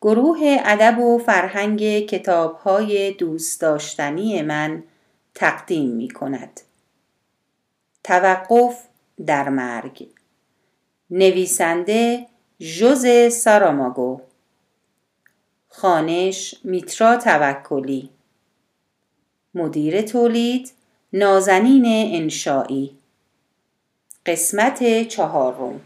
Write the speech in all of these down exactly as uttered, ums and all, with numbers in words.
گروه ادب و فرهنگ کتاب‌های دوست داشتنی من تقدیم می‌کند. توقف در مرگ. نویسنده ژوزه ساراماگو. خوانش میترا توکلی. مدیر تولید نازنین انشایی. قسمت چهارم.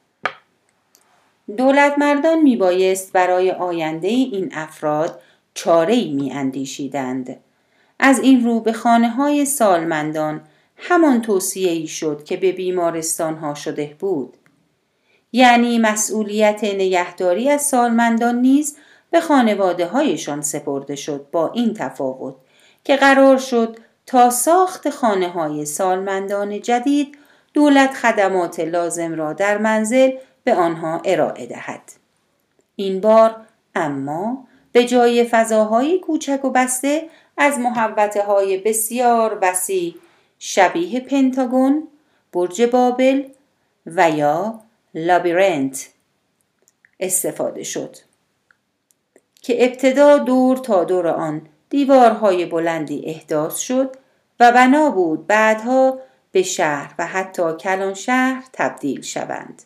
دولتمردان میبایست برای آینده این افراد چاره‌ای میاندیشیدند. از این رو به خانه‌های سالمندان همان توصیه‌ای شد که به بیمارستان‌ها شده بود. یعنی مسئولیت نگهداری از سالمندان نیز به خانواده‌هایشان سپرده شد، با این تفاوت که قرار شد تا ساخت خانه‌های سالمندان جدید دولت خدمات لازم را در منزل به آنها ارائه دهد. این بار اما به جای فضاهای کوچک و بسته از محوطه‌های بسیار وسیع شبیه پنتاگون، برج بابل و یا لابیرنت استفاده شد که ابتدا دور تا دور آن دیوارهای بلندی احداث شد و بنا بود بعدها به شهر و حتی کلان شهر تبدیل شوند.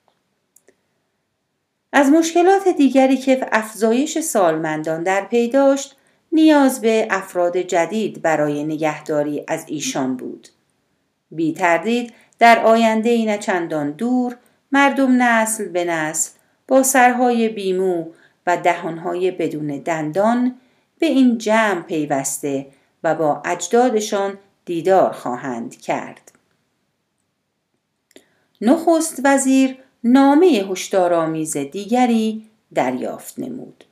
از مشکلات دیگری که افزایش سالمندان در پی داشت، نیاز به افراد جدید برای نگهداری از ایشان بود. بی تردید در آینده نه چندان دور، مردم نسل به نسل با سرهای بیمو و دهانهای بدون دندان به این جمع پیوسته و با اجدادشان دیدار خواهند کرد. نخست وزیر نامه هشدارآمیز دیگری دریافت نمود.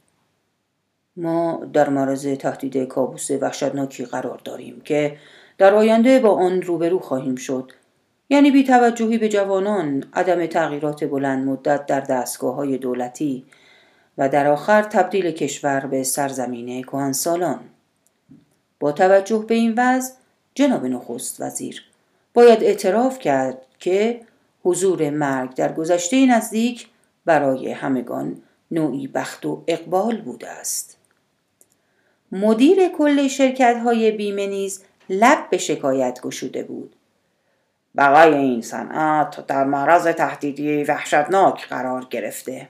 ما در معرض تهدید کابوس وحشتناکی قرار داریم که در آینده با آن روبرو خواهیم شد. یعنی بی‌توجهی به جوانان، عدم تغییرات بلند مدت در دستگاه‌های دولتی و در آخر تبدیل کشور به سرزمین کهنسالان. با توجه به این وضع، جناب نخست وزیر، باید اعتراف کرد که حضور مرگ در گذشته نزدیک برای همگان نوعی بخت و اقبال بوده است. مدیر کل شرکت‌های بیمه نیز لب به شکایت گشوده بود. بقای این صنعت در معرض تهدیدی وحشتناک قرار گرفته.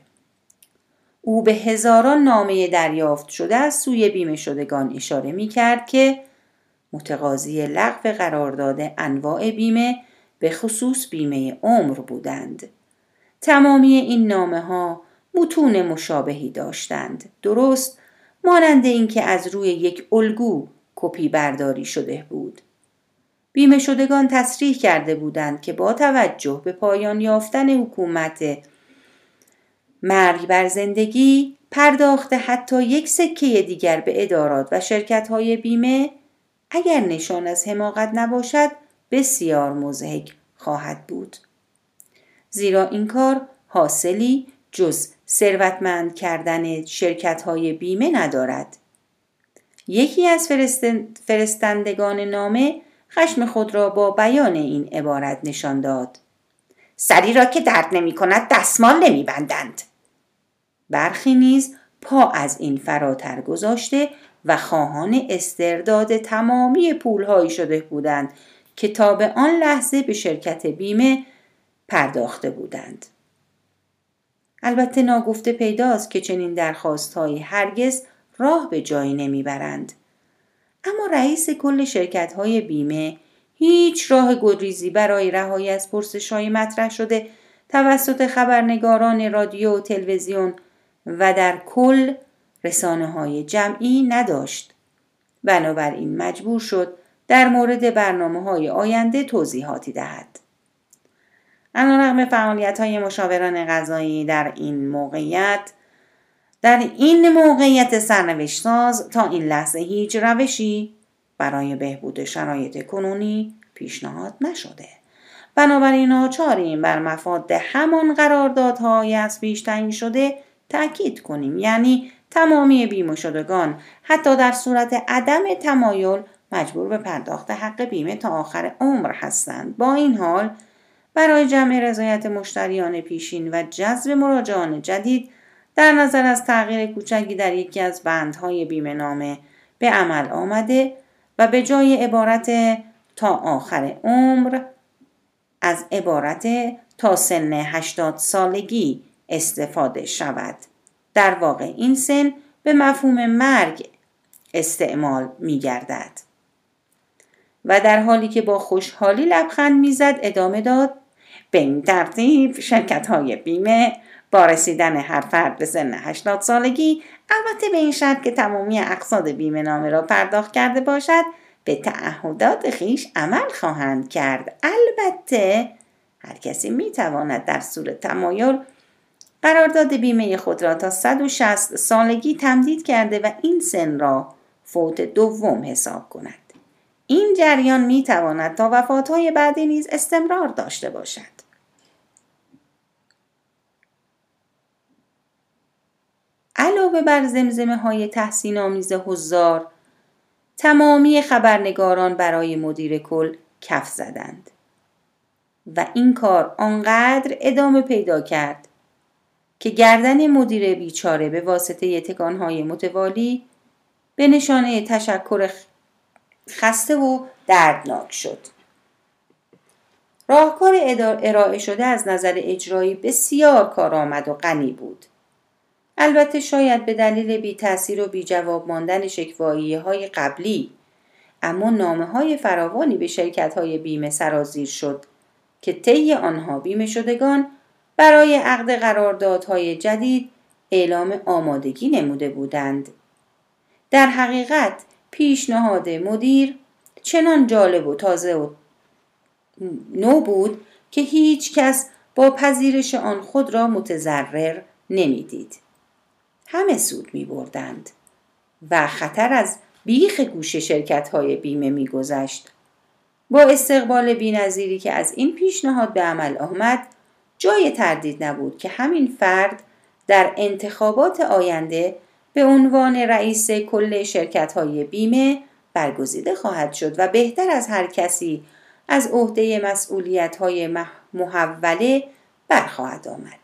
او به هزاران نامه دریافت شده از سوی بیمه شدگان اشاره می کرد که متقاضی لغو قرارداد انواع بیمه به خصوص بیمه عمر بودند. تمامی این نامه ها متون مشابهی داشتند، درست مانند اینکه از روی یک الگو کپی برداری شده بود. بیمه شدگان تصریح کرده بودند که با توجه به پایان یافتن حکومت مرگ بر زندگی، پرداخت حتی یک سکه دیگر به ادارات و شرکت‌های بیمه اگر نشان از حماقت نباشد بسیار مضحک خواهد بود. زیرا این کار حاصلی جز ثروتمند کردن شرکت‌های بیمه ندارد. یکی از فرستندگان نامه خشم خود را با بیان این عبارت نشان داد. سری را که درد نمی کند دستمال نمی بندند. برخی نیز پا از این فراتر گذاشته و خواهان استرداد تمامی پولهایی شده بودند که تا به آن لحظه به شرکت بیمه پرداخته بودند. البته ناگفته پیداست که چنین درخواست‌هایی هرگز راه به جایی نمیبرند. اما رئیس کل شرکت‌های بیمه هیچ راه گریزی برای رهایی از پرسش‌های مطرح شده توسط خبرنگاران رادیو و تلویزیون و در کل رسانه‌های جمعی نداشت. بنابراین مجبور شد در مورد برنامه‌های آینده توضیحاتی دهد. علیرغم فعالیت‌های مشاوران قضایی در این موقعیت در این موقعیت سرنوشت ساز تا این لحظه هیچ روشی برای بهبود شرایط کنونی پیشنهاد نشده. بنابراین ناچاریم بر مفاد همان قراردادهای از پیش تعیین شده تأکید کنیم، یعنی تمامی بیمه شدگان حتی در صورت عدم تمایل مجبور به پرداخت حق بیمه تا آخر عمر هستند. با این حال برای جمع رضایت مشتریان پیشین و جذب مراجعان جدید در نظر از تغییر کوچکی در یکی از بندهای بیمه نامه به عمل آمده و به جای عبارت تا آخر عمر از عبارت تا سن هشتاد سالگی استفاده شود. در واقع این سن به مفهوم مرگ استعمال می گردد. و در حالی که با خوشحالی لبخند می زد ادامه داد: به این ترتیب شرکت های بیمه با رسیدن هر فرد به سن هشتاد سالگی، البته به این شرط که تمامی اقساط بیمه نامه را پرداخت کرده باشد، به تعهدات خیش عمل خواهند کرد. البته هر کسی می تواند در صورت تمایل قرارداد بیمه خود را تا صد و شصت سالگی تمدید کرده و این سن را فوت دوم حساب کند. این جریان می تواند تا وفاتهای بعدی نیز استمرار داشته باشد. علاوه بر زمزمه های تحسین آمیز حضار، تمامی خبرنگاران برای مدیر کل کف زدند و این کار آنقدر ادامه پیدا کرد که گردن مدیر بیچاره به واسطه تکانهای متوالی به نشانه تشکر خسته و دردناک شد. راهکار ارائه شده از نظر اجرایی بسیار کارآمد و غنی بود. البته شاید به دلیل بی تأثیر و بی جواب ماندن شکوایی‌های قبلی، اما نامه‌های فراوانی به شرکت‌های بیمه سرازیر شد که طی آنها بیمه شدگان برای عقد قراردادهای جدید اعلام آمادگی نموده بودند. در حقیقت پیشنهاد مدیر چنان جالب و تازه و نو بود که هیچ کس با پذیرش آن خود را متضرر نمی‌دید. همه سود می‌بردند و خطر از بیخ گوش شرکت‌های بیمه می‌گذشت. با استقبال بی‌نظیری که از این پیشنهاد به عمل آمد، جای تردید نبود که همین فرد در انتخابات آینده به عنوان رئیس کل شرکت‌های بیمه برگزیده خواهد شد و بهتر از هر کسی از عهده مسئولیت‌های محوله برخواهد آمد.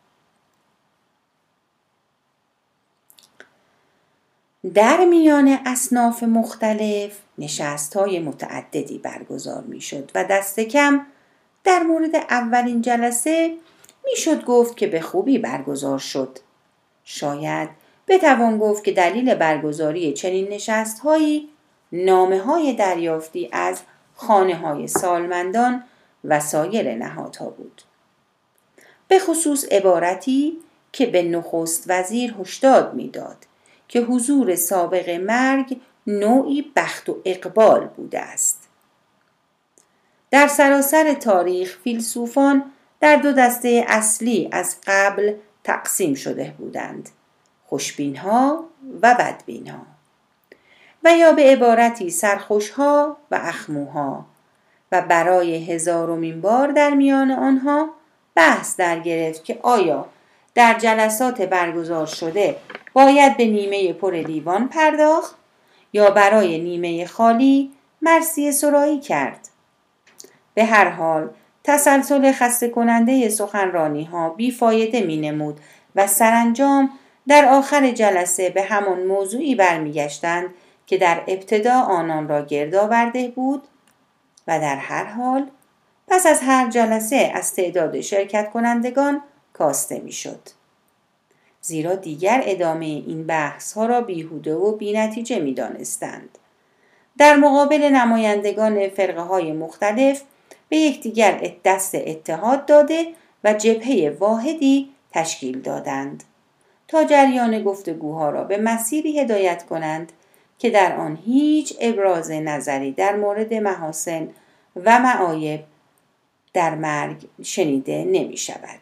در میان اصناف مختلف نشست‌های متعددی برگزار می‌شد و دست کم در مورد اولین جلسه میشد گفت که به خوبی برگزار شد. شاید بتوان گفت که دلیل برگزاری چنین نشست‌هایی نامه‌های دریافتی از خانه‌های سالمندان و سایر نهادها بود. به خصوص عبارتی که به نخست وزیر هشدار می‌داد که حضور سابق مرگ نوعی بخت و اقبال بوده است. در سراسر تاریخ فیلسوفان در دو دسته اصلی از قبل تقسیم شده بودند: خوشبین‌ها و بدبین‌ها، و یا به عبارتی سرخوش‌ها و اخموها، و برای هزارمین بار در میان آنها بحث در گرفت که آیا در جلسات برگزار شده باید به نیمه پر لیوان پرداخت یا برای نیمه خالی مرثیه سرایی کرد. به هر حال تسلسل خسته کننده سخنرانی ها بیفایده می نمود و سرانجام در آخر جلسه به همان موضوعی برمیگشتند که در ابتدا آنان را گرد آورده بود و در هر حال پس از هر جلسه از تعداد شرکت کنندگان کاسته می شد. زیرا دیگر ادامه این بحث ها را بیهوده و بی‌نتیجه می دانستند. در مقابل نمایندگان فرقه های مختلف به یکدیگر دست اتحاد داده و جبهه واحدی تشکیل دادند تا جریان گفتگوها را به مسیری هدایت کنند که در آن هیچ ابراز نظری در مورد محاسن و معایب در مرگ شنیده نمی شود.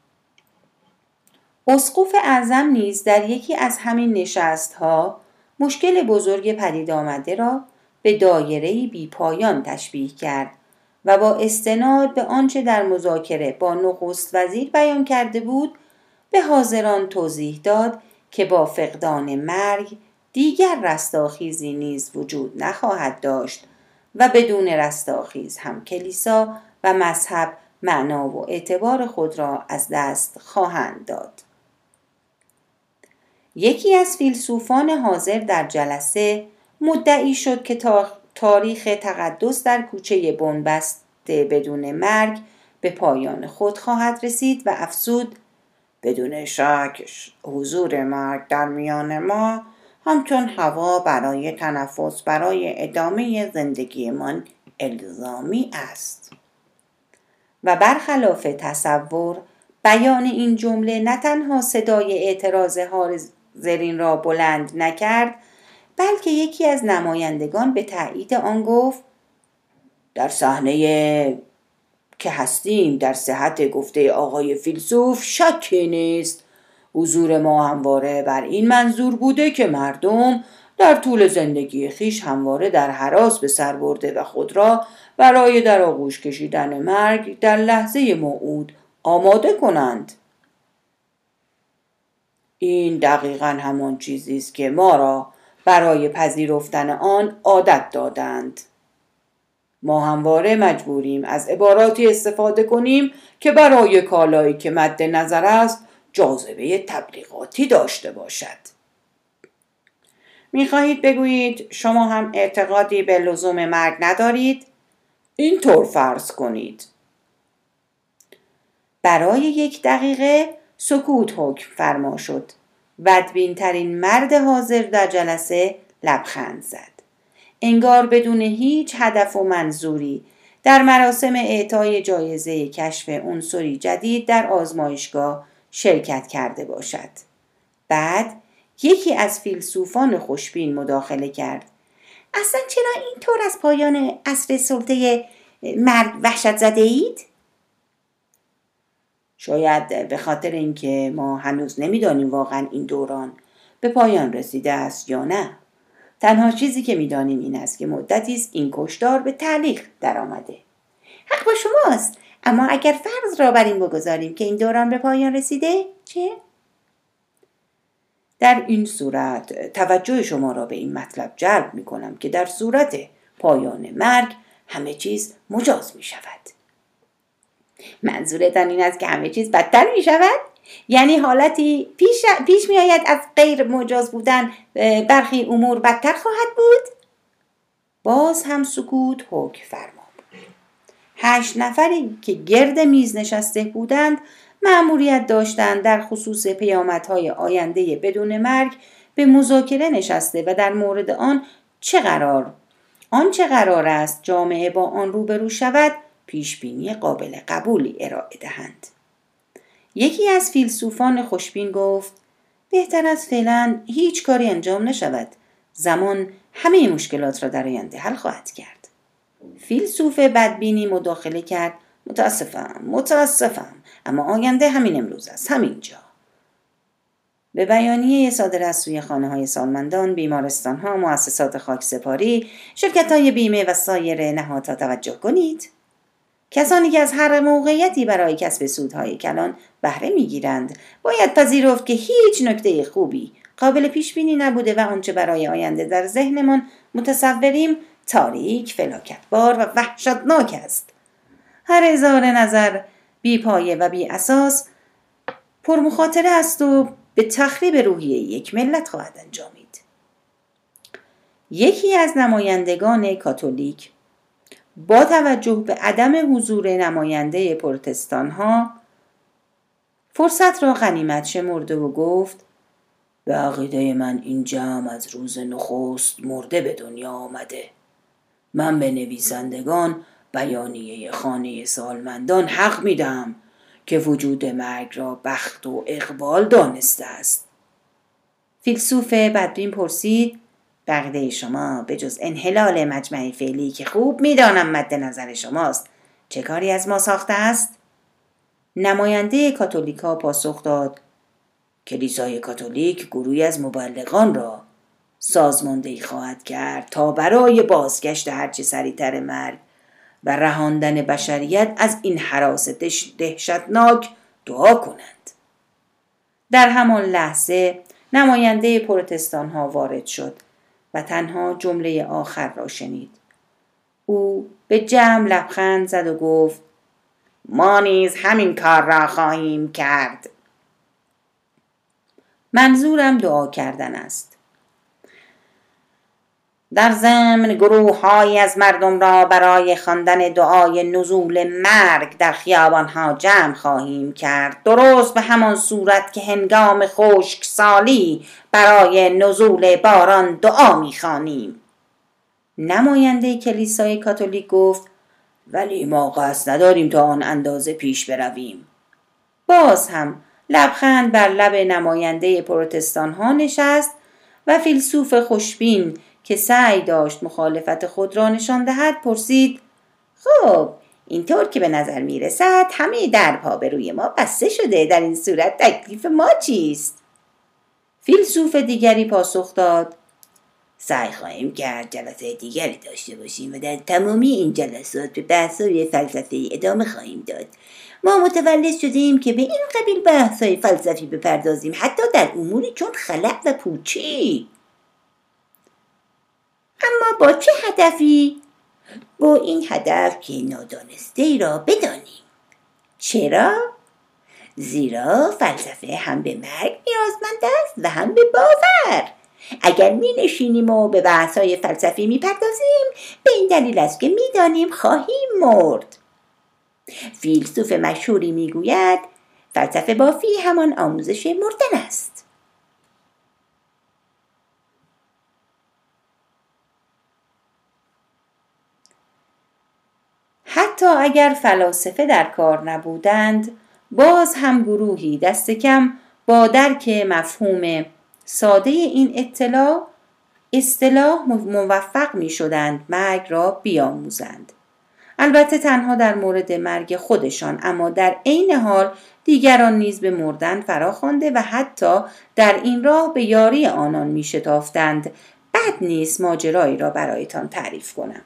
اسقف اعظم نیز در یکی از همین نشست‌ها مشکل بزرگ پدید آمده را به دایره‌ای بی پایان تشبیه کرد و با استناد به آنچه در مذاکره با نخست وزیر بیان کرده بود به حاضران توضیح داد که با فقدان مرگ دیگر رستاخیزی نیز وجود نخواهد داشت و بدون رستاخیز هم کلیسا و مذهب معنا و اعتبار خود را از دست خواهند داد. یکی از فیلسوفان حاضر در جلسه مدعی شد که تاریخ تقدس در کوچه بنبست بدون مرگ به پایان خود خواهد رسید و افزود: بدون شک حضور مرگ در میان ما همچون هوا برای تنفس برای ادامه زندگیمان الزامی است. و برخلاف تصور، بیان این جمله نه تنها صدای اعتراض حاضرین را بلند نکرد، بلکه یکی از نمایندگان به تایید آن گفت: در صحنه که هستیم در صحت گفته آقای فیلسوف شکی نیست. حضور ما همواره بر این منظور بوده که مردم در طول زندگی خیش همواره در هراس به سر برده و خود را برای در آغوش کشیدن مرگ در لحظه موعود آماده کنند. این دقیقاً همان چیزی است که ما را برای پذیرفتن آن عادت دادند. ما همواره مجبوریم از عباراتی استفاده کنیم که برای کالایی که مد نظر است جاذبه تبلیغاتی داشته باشد. می‌خواهید بگویید شما هم اعتقادی به لزوم مرگ ندارید؟ اینطور فرض کنید. برای یک دقیقه سکوت حکم فرما شد. بدبین ترین مرد حاضر در جلسه لبخند زد. انگار بدون هیچ هدف و منظوری در مراسم اعطای جایزه کشف عنصری جدید در آزمایشگاه شرکت کرده باشد. بعد یکی از فیلسوفان خوشبین مداخله کرد: اصلا چرا اینطور از پایان عصر سلطه مرگ وحشت زده اید؟ شاید به خاطر اینکه ما هنوز نمیدانیم واقعا این دوران به پایان رسیده است یا نه. تنها چیزی که میدانیم این است که مدتی است این کشتار به تعلیق در آمده. حق با شماست، اما اگر فرض را بر این بگذاریم که این دوران به پایان رسیده چه؟ در این صورت توجه شما را به این مطلب جلب می کنم که در صورت پایان مرگ همه چیز مجاز می شود. منظورتان این است که همه چیز بدتر می شود؟ یعنی حالتی پیش, پیش می آید از غیر مجاز بودن برخی امور بدتر خواهد بود؟ باز هم سکوت حکم فرما بود. هشت نفری که گرد میز نشسته بودند مأموریت داشتند در خصوص پیامدهای آینده بدون مرگ به مذاکره نشسته و در مورد آن چه قرار آن چه قرار است جامعه با آن روبرو شود پیشبینی قابل قبولی ارائه دهند. یکی از فیلسوفان خوشبین گفت: بهتر است فعلا هیچ کاری انجام نشود. زمان همه مشکلات را در آینده حل خواهد کرد. فیلسوف بدبینی مداخله کرد: متاسفم متاسفم اما آینده همین امروز است، همینجا. به بیانیه صادر از سوی خانه‌های سالمندان، بیمارستان‌ها، مؤسسات خاکسپاری، شرکت‌های بیمه و سایر نهادها توجه کنید. کسانی که از هر موقعیتی برای کسب سودهای کلان بهره می‌گیرند باید پذیرفت که هیچ نکته خوبی قابل پیش بینی نبوده و آنچه برای آینده در ذهنمان متصوریم تاریک، فلاکتبار و وحشتناک است. هر اظهار نظر بی پایه و بی اساس پرمخاطره است و به تخریب روحیه یک ملت خواهد انجامید. یکی از نمایندگان کاتولیک با توجه به عدم حضور نماینده پروتستان ها فرصت را غنیمت شمرده و گفت: به عقیده من این جمع از روز نخست مرده به دنیا آمده. من به نویسندگان بیانیه خانه سالمندان حق میدم که وجود مرگ را بخت و اقبال دانسته است. فیلسوف بدبین پرسید: بقیده شما به جز انحلال مجمع فعلی که خوب میدانم مد نظر شماست چه کاری از ما ساخته است؟ نماینده کاتولیکا پاسخ داد: کلیسای کاتولیک گروهی از مبلغان را سازماندهی خواهد کرد تا برای بازگشت هرچه سریعتر مرگ و رهاندن بشریت از این هراس دهشتناک دعا کنند. در همان لحظه نماینده پروتستان ها وارد شد و تنها جمله آخر را شنید. او به جمع لبخند زد و گفت: ما نیز همین کار را خواهیم کرد. منظورم دعا کردن است. در ضمن گروه‌هایی از مردم را برای خواندن دعای نزول مرگ در خیابان‌ها جمع خواهیم کرد، درست به همان صورت که هنگام خشکسالی برای نزول باران دعا می‌خوانیم. نماینده کلیسای کاتولیک گفت: ولی ما قصد نداریم تا آن اندازه پیش برویم. باز هم لبخند بر لب نماینده پروتستان ها نشست و فیلسوف خوشبین که سعی داشت مخالفت خود را نشان دهد پرسید: خب اینطور که به نظر می رسد همه درها به روی ما بسته شده، در این صورت تکلیف ما چیست؟ فیلسوف دیگری پاسخ داد: سعی خواهیم کرد جلسه دیگری داشته باشیم و در تمامی این جلسات به بحث‌های فلسفی ادامه خواهیم داد. ما متولد شدیم که به این قبیل بحث‌های فلسفی بپردازیم، حتی در اموری چون خلأ و پوچی. اما با چه هدفی؟ با این هدف که نادانسته ای را بدانیم. چرا؟ زیرا فلسفه هم به مرگ نیازمند است و هم به باور. اگر می نشینیم و به بحث‌های فلسفی می پردازیم، به این دلیل است که می دانیم خواهیم مرد. فیلسوف مشهوری می گوید فلسفه بافی همان آموزش مردن است. حتی اگر فلاسفه در کار نبودند، باز هم گروهی دست کم با درک مفهوم ساده این اطلاع اصطلاح موفق می شدند مرگ را بیاموزند. البته تنها در مورد مرگ خودشان، اما در عین حال دیگران نیز به مردن فراخوانده و حتی در این راه به یاری آنان می شتافتند. بد نیست ماجرایی را برایتان تعریف کنم.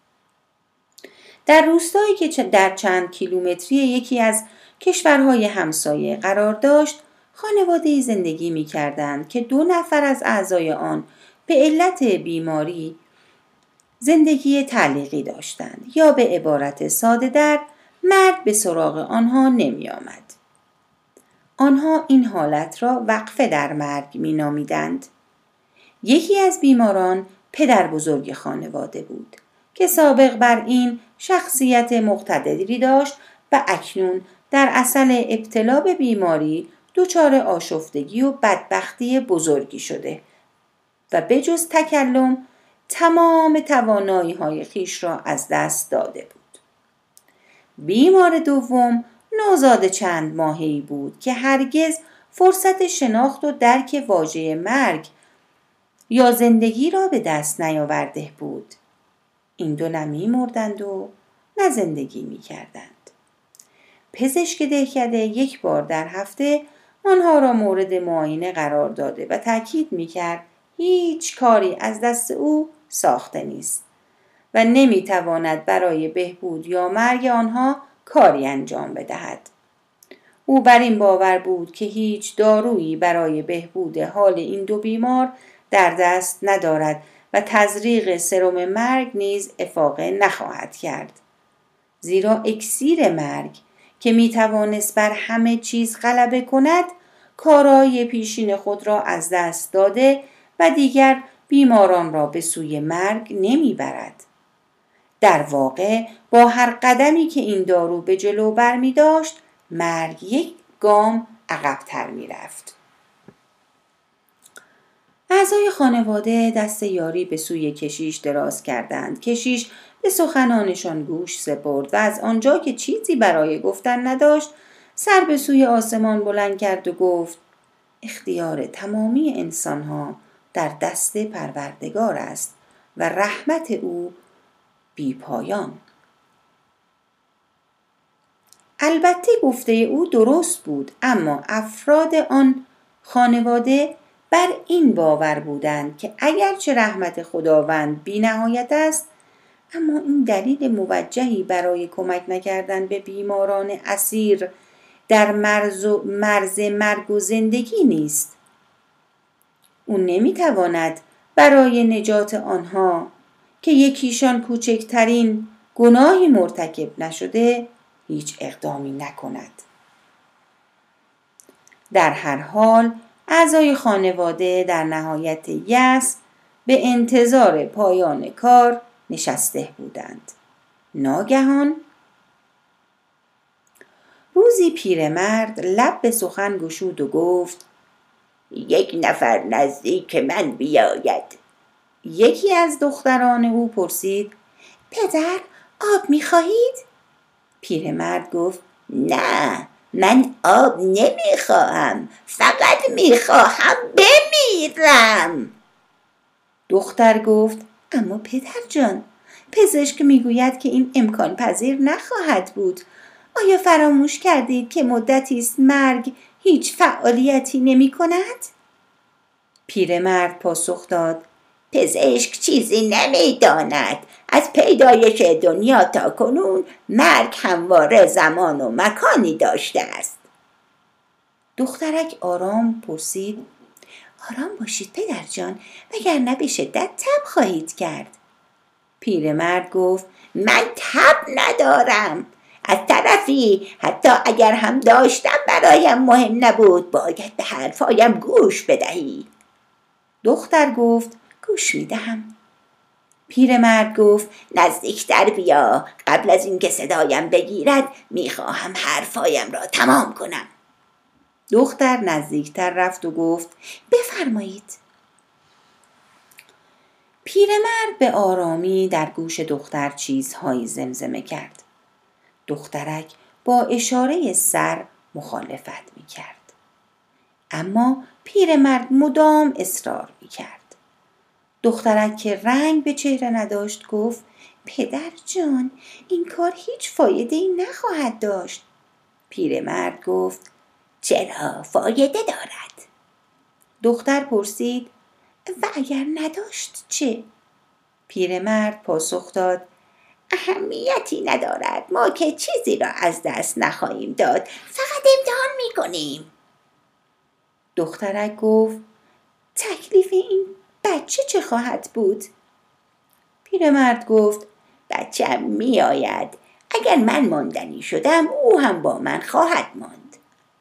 در روستایی که در چند کیلومتری یکی از کشورهای همسایه قرار داشت، خانواده‌ای زندگی می کردند که دو نفر از اعضای آن به علت بیماری زندگی تعلیقی داشتند، یا به عبارت ساده در مرگ به سراغ آنها نمی آمد. آنها این حالت را وقفه در مرگ می نامیدند. یکی از بیماران پدر بزرگ خانواده بود که سابق بر این شخصیت مقتدری داشت و اکنون در اثر ابتلا به بیماری دچار آشفتگی و بدبختی بزرگی شده و به جز تکلم تمام توانایی های خیش را از دست داده بود. بیمار دوم نوزاد چند ماهه‌ای بود که هرگز فرصت شناخت و درک واژه مرگ یا زندگی را به دست نیاورده بود. این دو نه می مردند و نه زندگی می کردند. پزشک دهکده یک بار در هفته آنها را مورد معاینه قرار داده و تاکید می کرد هیچ کاری از دست او ساخته نیست و نمی تواند برای بهبود یا مرگ آنها کاری انجام بدهد. او بر این باور بود که هیچ دارویی برای بهبود حال این دو بیمار در دست ندارد و تزریق سرم مرگ نیز افاقه نخواهد کرد. زیرا اکسیر مرگ که می توانست بر همه چیز غلبه کند، کارایی پیشین خود را از دست داده و دیگر بیماران را به سوی مرگ نمی برد. در واقع با هر قدمی که این دارو به جلو بر می داشت، مرگ یک گام عقب‌تر می رفت. اعضای خانواده دست یاری به سوی کشیش دراز کردند. کشیش به سخنانشان گوش سپرد و از آنجا که چیزی برای گفتن نداشت، سر به سوی آسمان بلند کرد و گفت: اختیار تمامی انسانها در دست پروردگار است و رحمت او بی پایان. البته گفته او درست بود، اما افراد آن خانواده بر این باور بودند که اگرچه رحمت خداوند بی نهایت است، اما این دلیل موجهی برای کمک نکردن به بیماران اسیر در مرز, و مرز مرگ و زندگی نیست. او نمیتواند برای نجات آنها که یکیشان کوچکترین گناهی مرتکب نشده هیچ اقدامی نکند. در هر حال اعضای خانواده در نهایت یأس به انتظار پایان کار نشسته بودند. ناگهان روزی پیرمرد لب به سخن گشود و گفت: یک نفر نزدیک من بیاید. یکی از دختران او پرسید: پدر، آب می‌خواهید؟ پیرمرد گفت: نه، من آب نمیخواهم، فقط میخواهم بمیرم. دختر گفت: اما پدر جان، پزشک میگوید که این امکان پذیر نخواهد بود. آیا فراموش کردید که مدتی است مرگ هیچ فعالیتی نمی کند؟ پیرمرد پاسخ داد: پزشک چیزی نمیداند. از پیدایش دنیا تا کنون مرگ همواره زمان و مکانی داشته است. دخترک آرام پرسید: آرام باشید پدر جان، وگرنه به شدت تب خواهید کرد. پیرمرد گفت: من تب ندارم. از طرفی حتی اگر هم داشتم برایم مهم نبود، باید به حرفایم گوش بدهی. دختر گفت: گوش میدهم. پیرمرد گفت: نزدیکتر بیا، قبل از اینکه صدایم بگیرد میخواهم حرفایم را تمام کنم. دختر نزدیکتر رفت و گفت: بفرمایید. پیرمرد به آرامی در گوش دختر چیزهایی زمزمه کرد. دخترک با اشاره سر مخالفت میکرد، اما پیرمرد مدام اصرار میکرد. دخترک که رنگ به چهره نداشت گفت: پدر جان، این کار هیچ فایده‌ای نخواهد داشت. پیرمرد گفت: چرا فایده دارد؟ دختر پرسید: و اگر نداشت چه؟ پیرمرد پاسخ داد: اهمیتی ندارد، ما که چیزی را از دست نخواهیم داد، فقط امتحان میکنیم. دخترک گفت: تکلیف این بچه چه خواهد بود؟ پیرمرد گفت: بچه‌م میآید. اگر من ماندنی شدم، او هم با من خواهد ماند.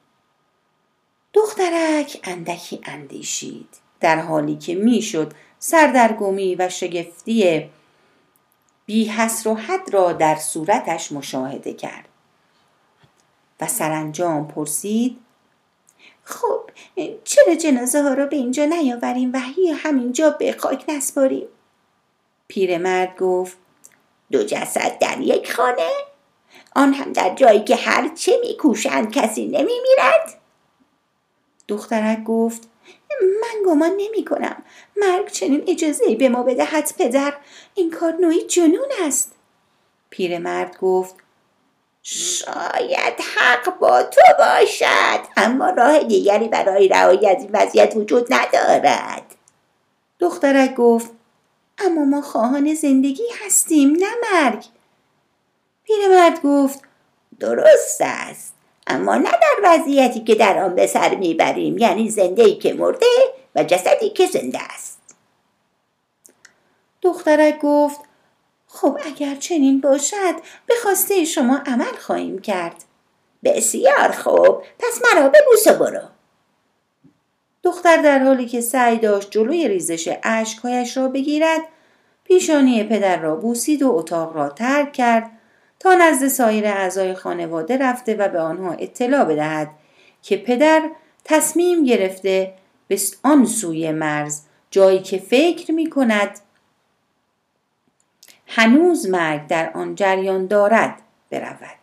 دخترک اندکی اندیشید، در حالی که میشد سردرگمی و شگفتی بی حصر و حد را در صورتش مشاهده کرد و سرانجام پرسید: خب چرا جنازه ها را به اینجا نیاوریم و همینجا به خاک نسپاریم؟ پیرمرد گفت: دو جسد در یک خانه؟ آن هم در جایی که هر چه میکوشند کسی نمیمیرد؟ دخترک گفت: من گمان نمی کنم مرگ چنین اجازه‌ای به ما بدهد پدر. این کار نوعی جنون است. پیرمرد گفت: شاید حق با تو باشد، اما راه دیگری برای رهایی از این وضعیت وجود ندارد. دخترک گفت: اما ما خواهان زندگی هستیم، نه مرگ. پیرمرد گفت: درست است، اما نه در وضعیتی که در آن به سر میبریم، یعنی زنده‌ای که مرده و جسدی که زنده است. دخترک گفت: خب اگر چنین باشد به خواسته شما عمل خواهیم کرد. بسیار خوب، پس مرا ببوس و برو. دختر در حالی که سعی داشت جلوی ریزش اشک‌هایش را بگیرد، پیشانی پدر را بوسید و اتاق را ترک کرد تا نزد سایر اعضای خانواده رفته و به آنها اطلاع بدهد که پدر تصمیم گرفته به آن سوی مرز، جایی که فکر می کند هنوز مرگ در آن جریان دارد، برود.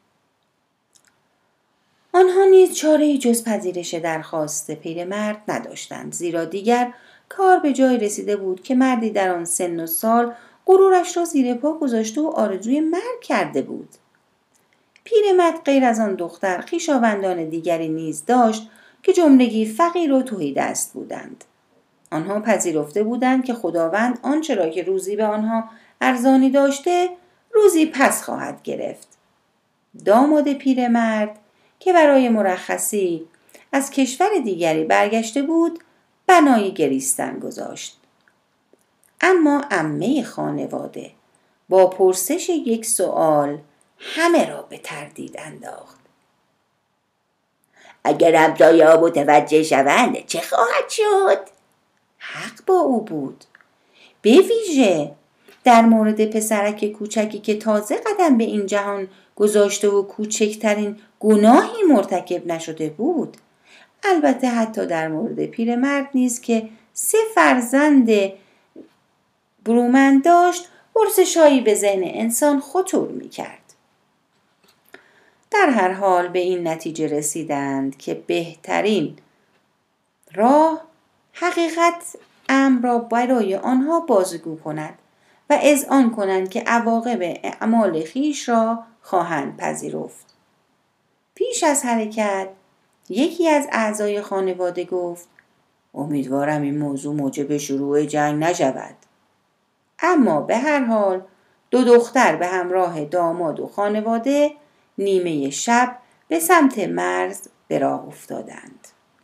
آنها نیز چاره‌ای جز پذیرش درخواست پیرمرد نداشتند، زیرا دیگر کار به جای رسیده بود که مردی در آن سن و سال غرورش را زیر پا گذاشته و آرزوی مرگ کرده بود. پیرمرد غیر از آن دختر خویشاوندان دیگری نیز داشت که جملگی فقیر و تهیدست بودند. آنها پذیرفته بودند که خداوند آنچه را که روزی به آنها ارزانی داشته روزی پس خواهد گرفت. داماد پیرمرد که برای مرخصی از کشور دیگری برگشته بود بنای گریستن گذاشت. اما عمه خانواده با پرسش یک سوال همه را به تردید انداخت. اگر همسایه‌ها متوجه شوند چه خواهد شد؟ حق با او بود. به ویژه در مورد پسرک کوچکی که تازه قدم به این جهان گذاشته و کوچکترین گناهی مرتکب نشده بود. البته حتی در مورد پیرمرد نیز که سه فرزند برومند داشت، پرسش‌هایی به ذهن انسان خطور می‌کرد. در هر حال به این نتیجه رسیدند که بهترین راه حقیقت امر را برای آنها بازگو کند و اذعان کنند که عواقب اعمال خویش را خواهند پذیرفت. پیش از حرکت یکی از اعضای خانواده گفت: امیدوارم این موضوع موجب شروع جنگ نشود. اما به هر حال دو دختر به همراه داماد و خانواده نیمه شب به سمت مرز به راه افتادند.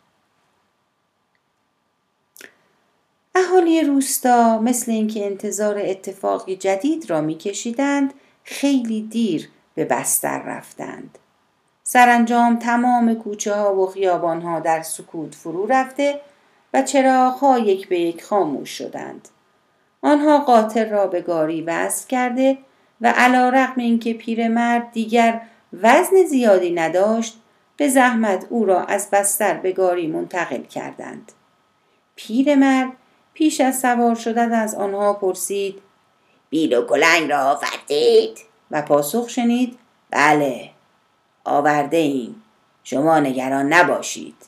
اهالی روستا مثل اینکه انتظار اتفاقی جدید را می‌کشیدند، خیلی دیر به بستر رفتند. سرانجام تمام کوچه ها و خیابان ها در سکوت فرو رفته و چراغ ها یک به یک خاموش شدند. آنها قاطر را به گاری وصل کرده و علی‌رغم اینکه پیرمرد دیگر وزن زیادی نداشت، به زحمت او را از بستر به گاری منتقل کردند. پیرمرد پیش از سوار شدن از آنها پرسید: بیل و کلنگ را آوردید؟ و پاسخ شنید: بله، آورده ایم. شما نگران نباشید.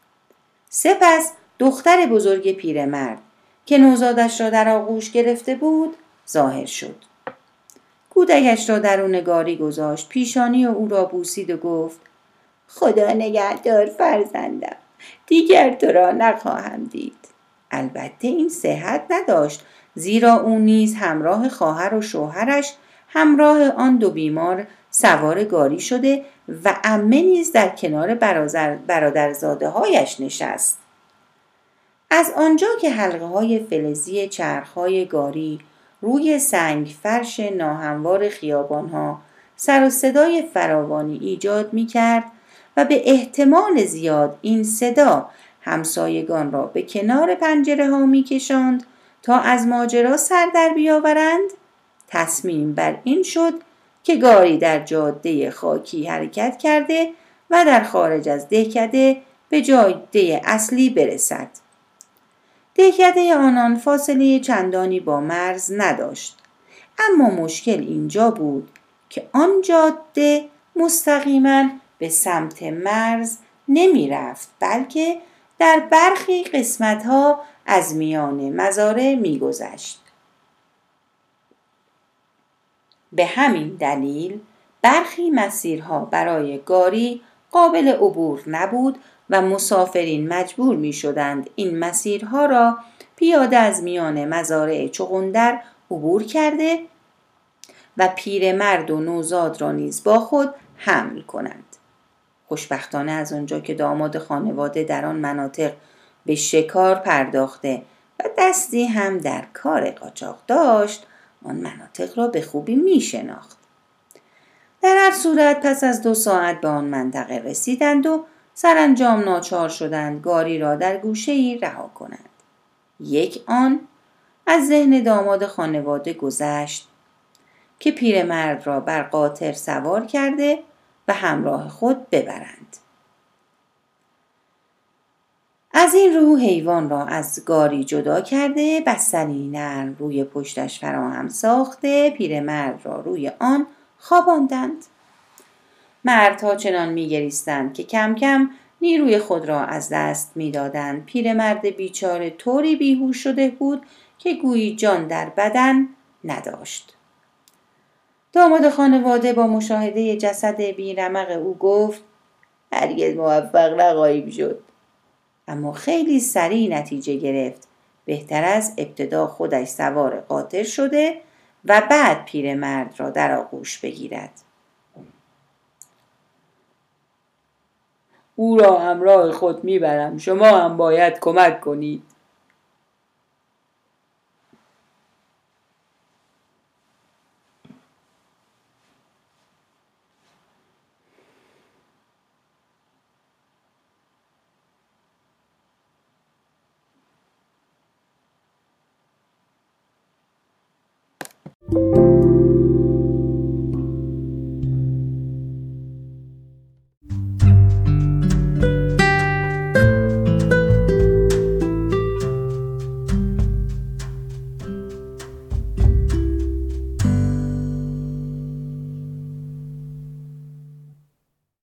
سپس دختر بزرگ پیرمرد که نوزادش را در آغوش گرفته بود ظاهر شد. کودکش را درون گاری گذاشت، پیشانی او را بوسید و گفت: خدا نگهدار فرزندم، دیگر تو را نخواهم دید. البته این صحت نداشت، زیرا او نیز همراه خواهر و شوهرش همراه آن دو بیمار سوار گاری شده و عمه نیز در کنار برادرزاده هایش نشست. از آنجا که حلقه های فلزی چرخ های گاری روی سنگ فرش ناهموار خیابان ها سر و صدای فراوانی ایجاد می کرد و به احتمال زیاد این صدا همسایگان را به کنار پنجره ها می کشاند تا از ماجرا سر در بیاورند، تصمیم بر این شد که گاری در جاده خاکی حرکت کرده و در خارج از دهکده به جاده اصلی برسد. دهکده آنان فاصله چندانی با مرز نداشت، اما مشکل اینجا بود که آن جاده مستقیما به سمت مرز نمی رفت، بلکه در برخی قسمتها از میان مزارع می گذشت. به همین دلیل برخی مسیرها برای گاری قابل عبور نبود و مسافرین مجبور می شدند این مسیرها را پیاده از میان مزارع چغندر عبور کرده و پیرمرد و نوزاد را نیز با خود حمل کنند. خوشبختانه از آنجا که داماد خانواده در آن مناطق به شکار پرداخته و دستی هم در کار قاچاق داشت، آن مناطق را به خوبی می شناخت. در هر صورت پس از دو ساعت به آن منطقه رسیدند و سرانجام ناچار شدند گاری را در گوشه‌ای رها کنند. یک آن از ذهن داماد خانواده گذشت که پیرمرد را بر قاطر سوار کرده و همراه خود ببرند. از این رو حیوان را از گاری جدا کرده، بستنی نرم روی پشتش فراهم ساخته، پیرمرد را روی آن خواباندند. مردها چنان می‌گریستند که کم کم نیروی خود را از دست می‌دادند. پیرمرد بیچاره طوری بیهوش شده بود که گویی جان در بدن نداشت. داماد خانواده با مشاهده جسد بیرمق او گفت: هرگز موفق نخواهیم شد. اما خیلی سریع نتیجه گرفت. بهتر از ابتدا خودش سوار قاطر شده و بعد پیرمرد را در آغوش بگیرد. او را همراه خود میبرم، شما هم باید کمک کنید. شد.